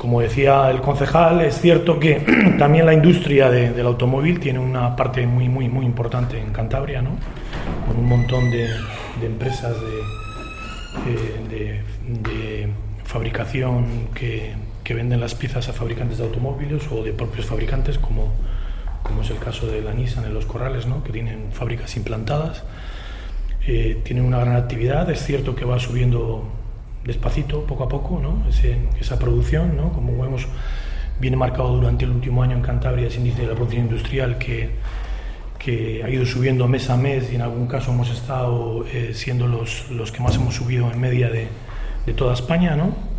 Como decía el concejal, es cierto que también la industria del automóvil tiene una parte muy importante en Cantabria, ¿no? Con un montón de empresas de fabricación que venden las piezas a fabricantes de automóviles o de propios fabricantes, como es el caso de la Nissan en Los Corrales, ¿no? Que tienen fábricas implantadas. Tienen una gran actividad. Es cierto que va subiendo despacito, poco a poco, ¿no? Esa producción, ¿no? Como vemos, viene marcado durante el último año en Cantabria ese índice de la producción industrial que ha ido subiendo mes a mes, y en algún caso hemos estado siendo los que más hemos subido en media de toda España, ¿no?